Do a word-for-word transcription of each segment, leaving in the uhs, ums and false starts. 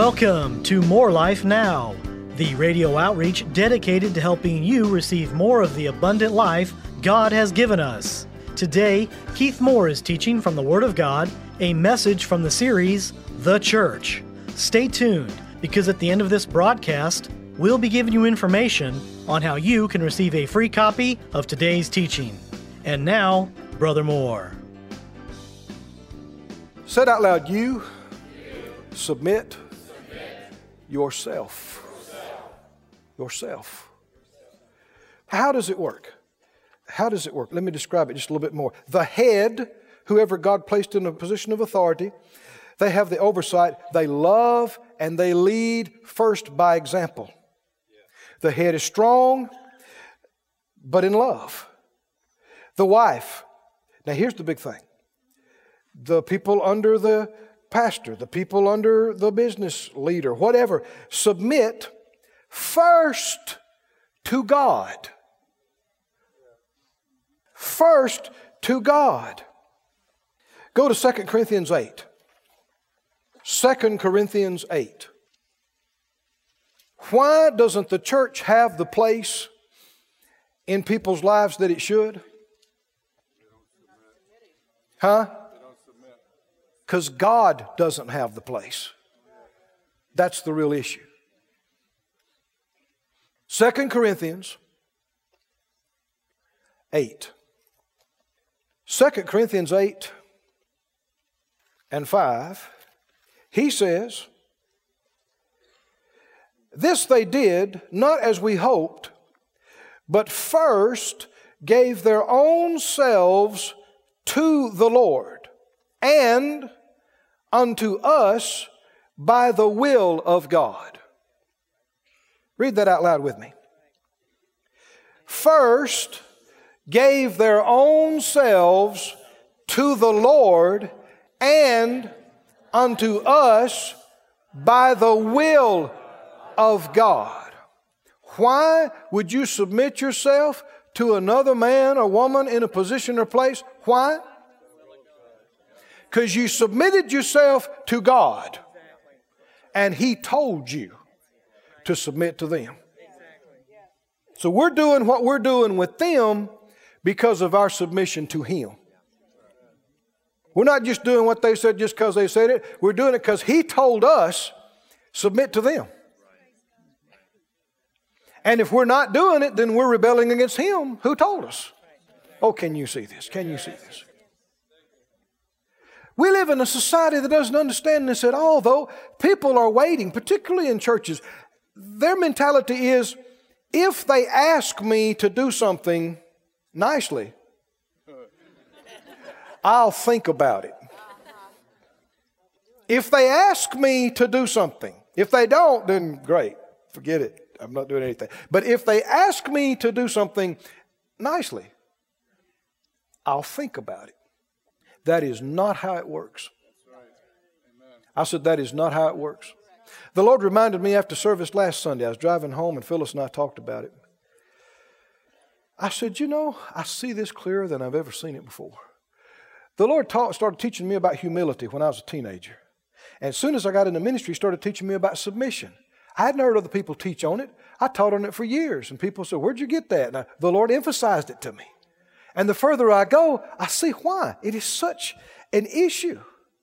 Welcome to More Life Now, the radio outreach dedicated to helping you receive more of the abundant life God has given us. Today, Keith Moore is teaching from the Word of God, a message from the series, The Church. Stay tuned, because at the end of this broadcast, we'll be giving you information on how you can receive a free copy of today's teaching. And now, Brother Moore. Said out loud, you, you. Submit, submit yourself. yourself. Yourself. How does it work? How does it work? Let me describe it just a little bit more. The head, whoever God placed in a position of authority, they have the oversight. They love and they lead first by example. The head is strong, but in love. The wife. Now here's the big thing. The people under the pastor, the people under the business leader, whatever, submit first to God. First to God. Go to Second Corinthians eight. Second Corinthians eight. Why doesn't the church have the place in people's lives that it should? Huh? Because God doesn't have the place. That's the real issue. Second Corinthians eight. Second Corinthians eight and five. He says, this they did, not as we hoped, but first gave their own selves to the Lord, and unto us by the will of God. Read that out loud with me. First gave their own selves to the Lord, and unto us by the will of God. Why would you submit yourself to another man or woman in a position or place? Why? Because you submitted yourself to God, and He told you to submit to them. So we're doing what we're doing with them because of our submission to Him. We're not just doing what they said just because they said it. We're doing it because He told us, submit to them. And if we're not doing it, then we're rebelling against Him who told us. Oh, can you see this? Can you see this? We live in a society that doesn't understand this at all, though. People are waiting, particularly in churches. Their mentality is, if they ask me to do something nicely, I'll think about it. If they ask me to do something, if they don't, then great, forget it. I'm not doing anything. But if they ask me to do something nicely, I'll think about it. That is not how it works. I said that is not how it works. The Lord reminded me after service last Sunday. I was driving home and Phyllis and I talked about it. I said, you know, I see this clearer than I've ever seen it before. The Lord taught, started teaching me about humility when I was a teenager. And as soon as I got into ministry, He started teaching me about submission. I hadn't heard other people teach on it. I taught on it for years. And people said, where'd you get that? And I, the Lord emphasized it to me. And the further I go, I see why. It is such an issue.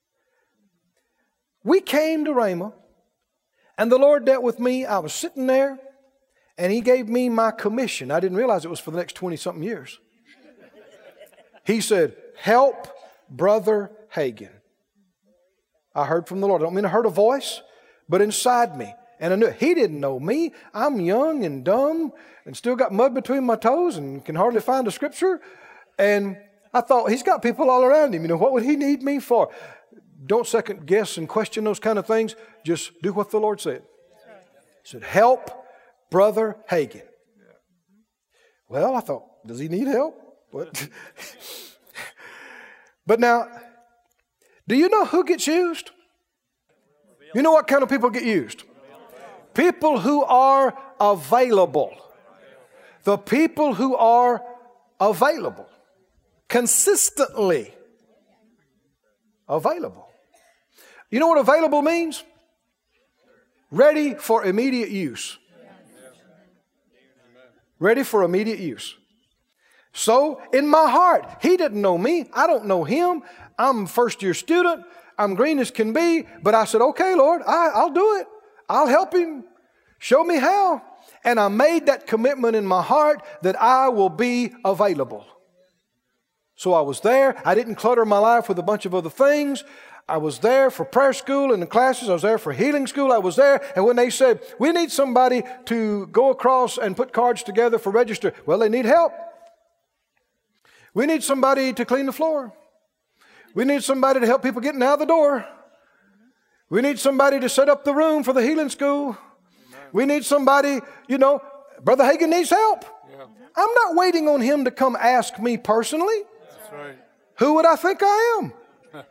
We came to Rhema, and the Lord dealt with me. I was sitting there, and He gave me my commission. I didn't realize it was for the next twenty-something years. He said, help Brother Hagin. I heard from the Lord. I don't mean I heard a voice, but inside me. And I knew He didn't know me. I'm young and dumb and still got mud between my toes and can hardly find a scripture. And I thought, He's got people all around Him. You know, what would He need me for? Don't second guess and question those kind of things. Just do what the Lord said. He said, help Brother Hagin. Well, I thought, does he need help? What? But now, do you know who gets used? You know what kind of people get used? People who are available. The people who are available. Consistently available. You know what available means? ready for immediate use. Ready for immediate use. So, in my heart, he didn't know me. I don't know him. I'm a first year student. I'm green as can be. But I said, okay, Lord, I, I'll do it. I'll help him. Show me how. And I made that commitment in my heart that I will be available. So I was there. I didn't clutter my life with a bunch of other things. I was there for prayer school and the classes. I was there for healing school. I was there. And when they said, we need somebody to go across and put cards together for register. Well, they need help. We need somebody to clean the floor. We need somebody to help people getting out of the door. We need somebody to set up the room for the healing school. We need somebody, you know, Brother Hagin needs help. Yeah. I'm not waiting on him to come ask me personally. That's right. Who would I think I am?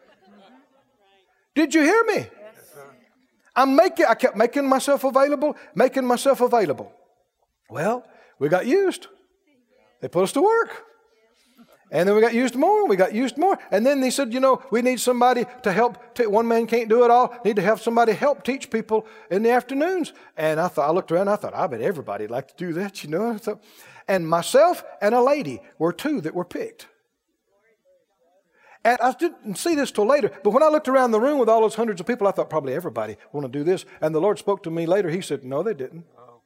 Did you hear me? Yes, I'm making, I kept making myself available, making myself available. Well, we got used. They put us to work. And then we got used more, we got used more. And then they said, you know, we need somebody to help. T- one man can't do it all. Need to have somebody help teach people in the afternoons. And I thought, I looked around, and I thought, I bet everybody would like to do that, you know. So, and myself and a lady were two that were picked. And I didn't see this till later. But when I looked around the room with all those hundreds of people, I thought probably everybody want to do this. And the Lord spoke to me later. He said, no, they didn't.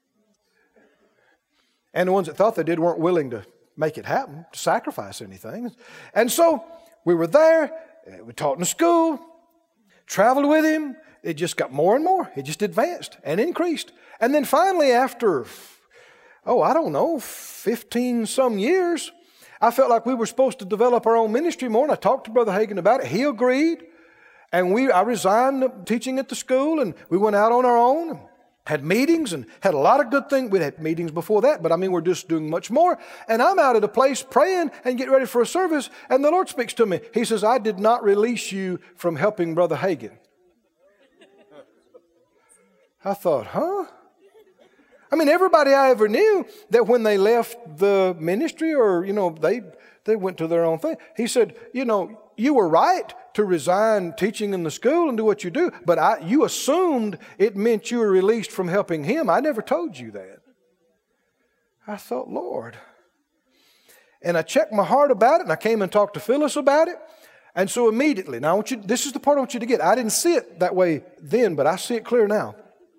And the ones that thought they did weren't willing to make it happen, to sacrifice anything. And so we were there. We taught in school, traveled with him. It just got more and more. It just advanced and increased. And then finally after, oh, I don't know, fifteen some years, I felt like we were supposed to develop our own ministry more. And I talked to Brother Hagin about it. He agreed. And we, I resigned teaching at the school and we went out on our own. Had meetings and had a lot of good things. We'd had meetings before that, but I mean, we're just doing much more. And I'm out at a place praying and getting ready for a service, and the Lord speaks to me. He says, I did not release you from helping Brother Hagin. I thought, huh? I mean, everybody I ever knew that when they left the ministry or, you know, they they went to their own thing. He said, you know, you were right to resign teaching in the school and do what you do, but I, you assumed it meant you were released from helping him. I never told you that. I thought, Lord. And I checked my heart about it, and I came and talked to Phyllis about it. And so immediately, now I want you, this is the part I want you to get. I didn't see it that way then, but I see it clear now.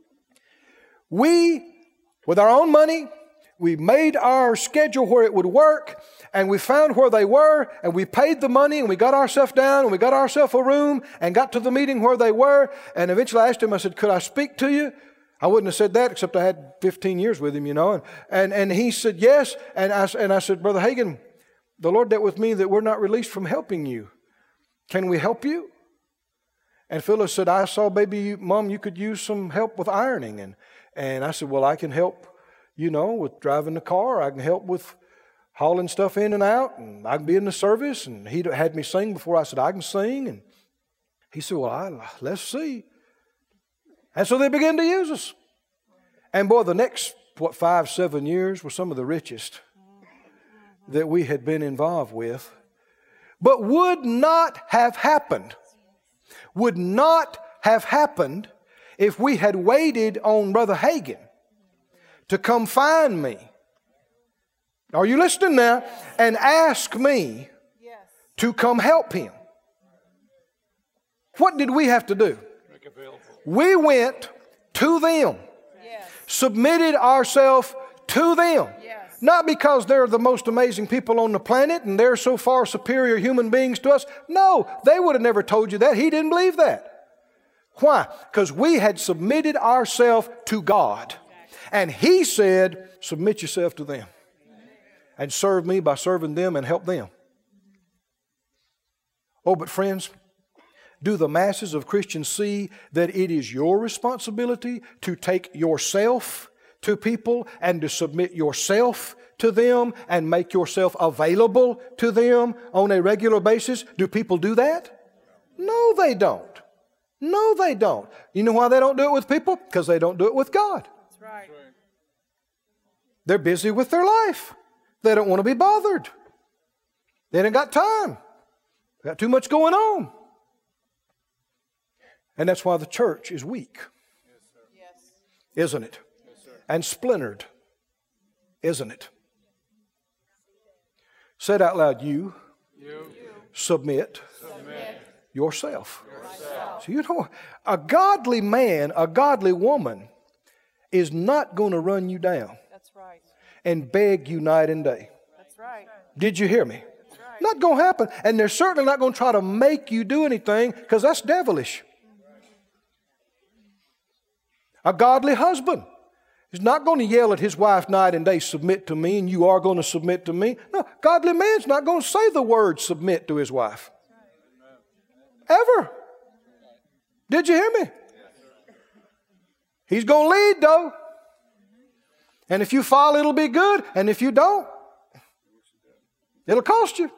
We, with our own money, we made our schedule where it would work, and we found where they were, and we paid the money, and we got ourselves down, and we got ourselves a room, and got to the meeting where they were, and eventually I asked him, I said, could I speak to you? I wouldn't have said that, except I had fifteen years with him, you know, and and, and he said yes, and I, and I said, Brother Hagin, the Lord dealt with me that we're not released from helping you. Can we help you? And Phyllis said, I saw, baby, Mom, you could use some help with ironing, and and I said, well, I can help, you know, with driving the car. I can help with hauling stuff in and out, and I can be in the service. And he had me sing before I said, I can sing. And he said, well, I, let's see. And so they began to use us. And boy, the next, what, five, seven years were some of the richest that we had been involved with. But would not have happened, would not have happened if we had waited on Brother Hagin to come find me. Are you listening now? And ask me to come help him. What did we have to do? We went to them, submitted ourselves to them. Not because they're the most amazing people on the planet and they're so far superior human beings to us. No, they would have never told you that. He didn't believe that. Why? Because we had submitted ourselves to God. And He said, submit yourself to them. And serve me by serving them and help them. Oh, but friends, do the masses of Christians see that it is your responsibility to take yourself to people and to submit yourself to them and make yourself available to them on a regular basis? Do people do that? No, they don't. No, they don't. You know why they don't do it with people? Because they don't do it with God. That's right. They're busy with their life. They don't want to be bothered. They ain't got time. They got too much going on. And that's why the church is weak. Yes, isn't it? And splintered, isn't it? Say it out loud. You, you. Submit, submit. Yourself. yourself. So you know, a godly man, a godly woman is not going to run you down. That's right. And beg you night and day. That's right. Did you hear me? That's right. Not going to happen. And they're certainly not going to try to make you do anything, because that's devilish. A godly husband is not going to yell at his wife night and day, submit to me, and you are going to submit to me. No, godly man's not going to say the word submit to his wife. Ever. Did you hear me? He's going to lead, though. And if you follow, it'll be good. And if you don't, it'll cost you.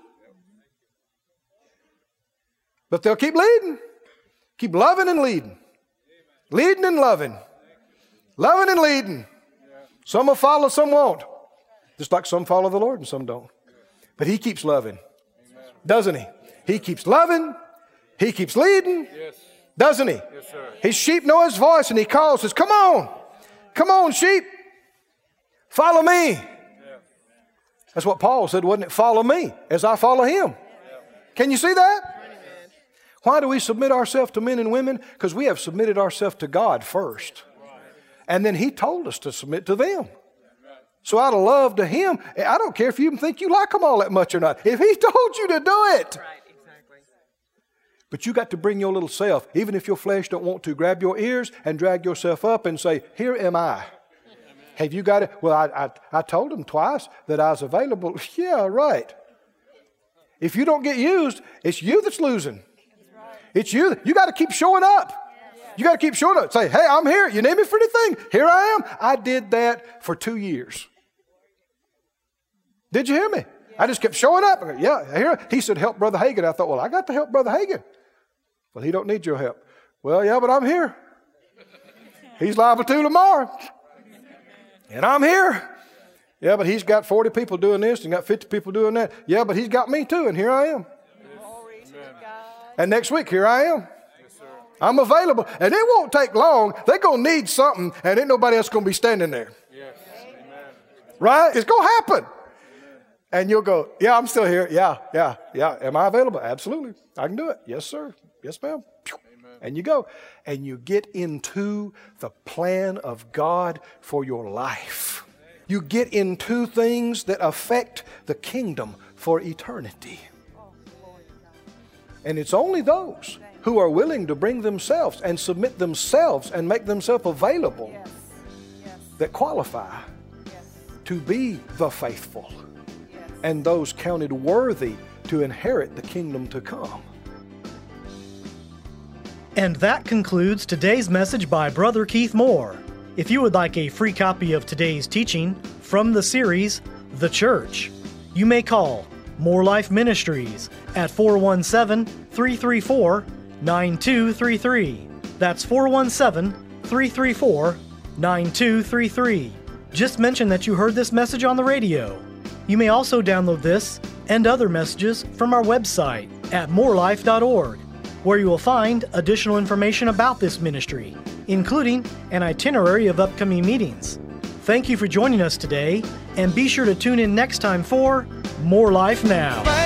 But they'll keep leading. Keep loving and leading. Leading and loving. Loving and leading. Some will follow, some won't. Just like some follow the Lord and some don't. But He keeps loving. Doesn't He? He keeps loving. He keeps leading. Doesn't He? Yes, sir. His sheep know His voice, and He calls, says, come on. Come on, sheep. Follow me. Yeah. That's what Paul said, wasn't it? Follow me as I follow Him. Yeah. Can you see that? Amen. Why do we submit ourselves to men and women? Because we have submitted ourselves to God first. Right. And then He told us to submit to them. Right. So out of love to Him, I don't care if you even think you like them all that much or not. If He told you to do it. Right, exactly. But you got to bring your little self, even if your flesh don't want to, grab your ears and drag yourself up and say, here am I. Have you got it? Well, I, I, I told them twice that I was available. Yeah, right. If you don't get used, it's you that's losing. It's you. You got to keep showing up. You got to keep showing up. Say, hey, I'm here. You need me for anything? Here I am. I did that for two years. Did you hear me? I just kept showing up. I go, yeah, here. He said, help Brother Hagin. I thought, well, I got to help Brother Hagin. Well, he don't need your help. Well, yeah, but I'm here. He's liable to tomorrow. And I'm here. Yeah, but he's got forty people doing this and got fifty people doing that. Yeah, but he's got me too, and here I am. And next week, here I am. I'm available. And it won't take long. They're going to need something, and ain't nobody else going to be standing there. Yes. Right? It's going to happen. And you'll go, yeah, I'm still here. Yeah, yeah, yeah. Am I available? Absolutely. I can do it. Yes, sir. Yes, ma'am. And you go. And you get into the plan of God for your life. You get into things that affect the kingdom for eternity. And it's only those who are willing to bring themselves and submit themselves and make themselves available Yes. Yes. that qualify Yes. to be the faithful Yes. and those counted worthy to inherit the kingdom to come. And that concludes today's message by Brother Keith Moore. If you would like a free copy of today's teaching from the series, The Church, you may call More Life Ministries at four one seven, three three four, nine two three three. That's four one seven, three three four, nine two three three. Just mention that you heard this message on the radio. You may also download this and other messages from our website at more life dot org, where you will find additional information about this ministry, including an itinerary of upcoming meetings. Thank you for joining us today, and be sure to tune in next time for More Life Now.